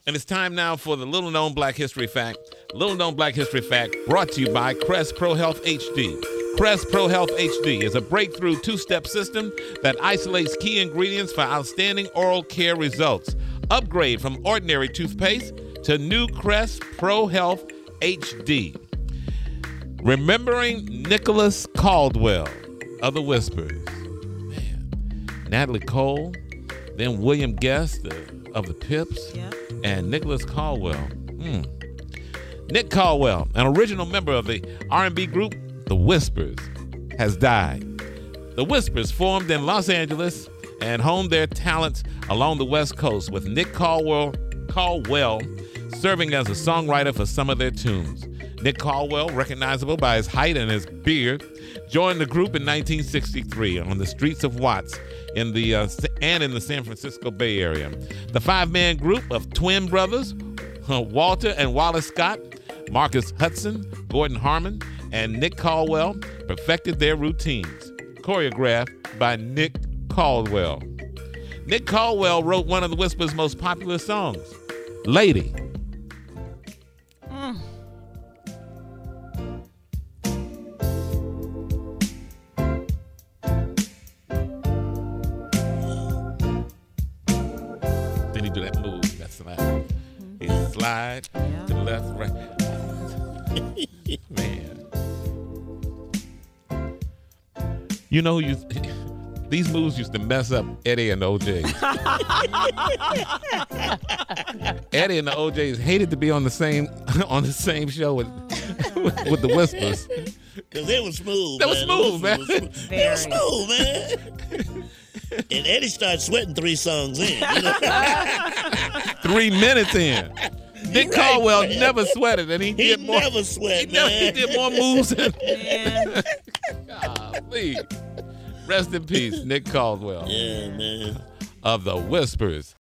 And it's time now for the Little Known Black History Fact. Little Known Black History Fact brought to you by Crest Pro Health HD. Crest Pro Health HD is a breakthrough two-step system that isolates key ingredients for outstanding oral care results. Upgrade from ordinary toothpaste to new Crest Pro Health HD. Remembering Nicholas Caldwell of the Whispers. Man. Natalie Cole, then William Guest of the Pips, and Nicholas Caldwell. Nick Caldwell, an original member of the R&B group The Whispers, has died. The Whispers formed in Los Angeles and honed their talents along the West Coast, with Nick Caldwell serving as a songwriter for some of their tunes. Nick Caldwell, recognizable by his height and his beard, joined the group in 1963 on the streets of Watts in the San Francisco Bay Area. The five-man group of twin brothers, Walter and Wallace Scott, Marcus Hudson, Gordon Harmon, and Nick Caldwell, perfected their routines, choreographed by Nick Caldwell. Nick Caldwell wrote one of the Whispers' most popular songs, Lady. Then he do that move, that slide. He slide to the left, right. Man. You know who these moves used to mess up Eddie and the OJs. Eddie and the OJs hated to be on the same show with the Whispers. Because they were smooth. They were smooth, man. They were smooth, man. And Eddie started sweating 3 songs in. 3 minutes in. Nick Caldwell never sweated, and he did more. Never sweat, man. He did more moves than. Golly. Rest in peace, Nick Caldwell. Yeah, man. Of the Whispers.